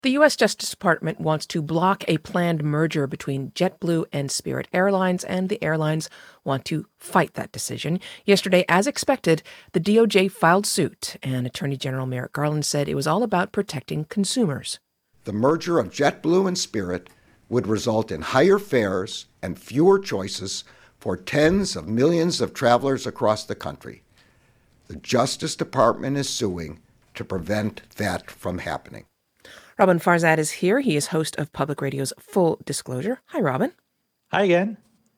The U.S. Justice Department wants to block a planned merger between JetBlue and Spirit Airlines, and the airlines want to fight that decision. Yesterday, as expected, the DOJ filed suit, and Attorney General Merrick Garland said it was all about protecting consumers. The merger of JetBlue and Spirit would result in higher fares and fewer choices for tens of millions of travelers across the country. The Justice Department is suing to prevent that from happening. Robin Farzad is here. He is host of Public Radio's Full Disclosure. Hi, Robin. Hi again.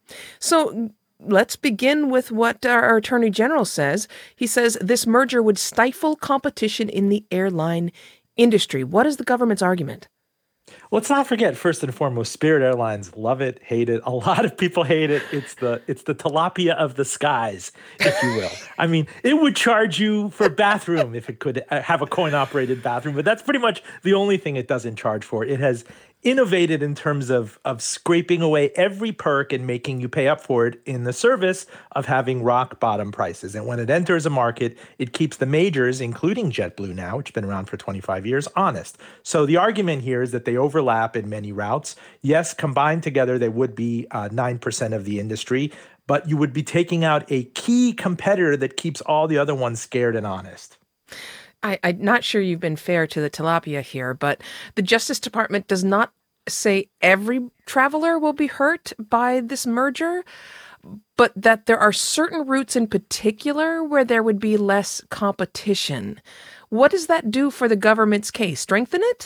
So let's begin with what our Attorney General says. He says this merger would stifle competition in the airline industry. What is the government's argument? Let's not forget, first and foremost, Spirit Airlines love it, hate it. A lot of people hate it. It's the tilapia of the skies, if you will. I mean, it would charge you for a bathroom if it could have a coin-operated bathroom, but that's pretty much the only thing it doesn't charge for. It has innovated in terms of scraping away every perk and making you pay up for it in the service of having rock bottom prices. And when it enters a market, it keeps the majors, including JetBlue now, which has been around for 25 years, honest. So the argument here is that they overlap in many routes. Yes, combined together, they would be 9% of the industry, but you would be taking out a key competitor that keeps all the other ones scared and honest. I'm not sure you've been fair to the tilapia here, but the Justice Department does not say every traveler will be hurt by this merger, but that there are certain routes in particular where there would be less competition. What does that do for the government's case? Strengthen it?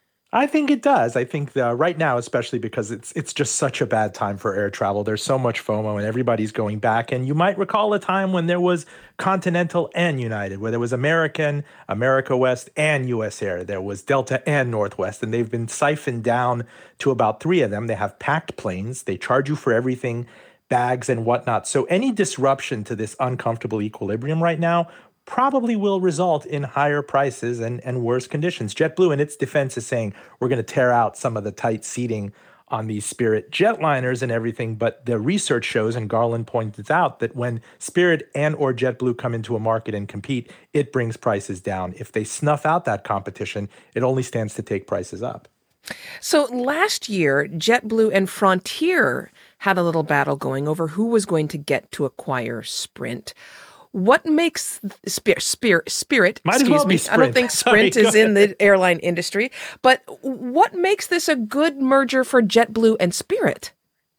I think it does. I think right now, especially because it's just such a bad time for air travel. There's so much FOMO and everybody's going back. And you might recall a time when there was Continental and United, where there was American, America West, and US Air. There was Delta and Northwest, and they've been siphoned down to about three of them. They have packed planes. They charge you for everything, bags and whatnot. So any disruption to this uncomfortable equilibrium right now probably will result in higher prices and worse conditions. JetBlue, in its defense, is saying we're going to tear out some of the tight seating on these Spirit jetliners and everything. But the research shows, and Garland points out, that when Spirit and or JetBlue come into a market and compete, it brings prices down. If they snuff out that competition, it only stands to take prices up. So last year, JetBlue and Frontier had a little battle going over who was going to get to acquire Sprint. What makes Spirit, Might as well be Sprint. I don't think Sprint is in the airline industry, but what makes this a good merger for JetBlue and Spirit?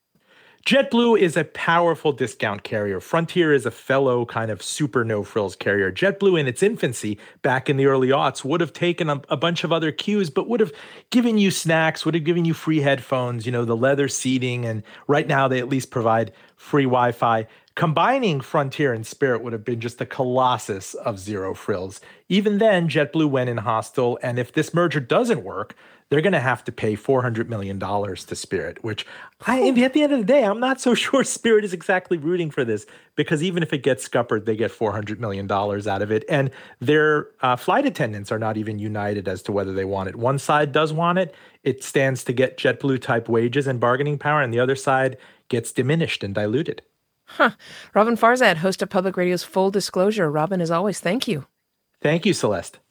JetBlue is a powerful discount carrier. Frontier is a fellow kind of super no-frills carrier. JetBlue in its infancy, back in the early aughts, would have taken a bunch of other cues, but would have given you snacks, would have given you free headphones, the leather seating, and right now they at least provide free Wi-Fi. Combining Frontier and Spirit would have been just a colossus of zero frills. Even then, JetBlue went in hostile, and if this merger doesn't work, they're going to have to pay $400 million to Spirit, which at the end of the day, I'm not so sure Spirit is exactly rooting for this, because even if it gets scuppered, they get $400 million out of it. And their flight attendants are not even united as to whether they want it. One side does want it. It stands to get JetBlue-type wages and bargaining power, and the other side gets diminished and diluted. Robin Farzad, host of Public Radio's Full Disclosure. Robin, as always, thank you. Thank you, Celeste.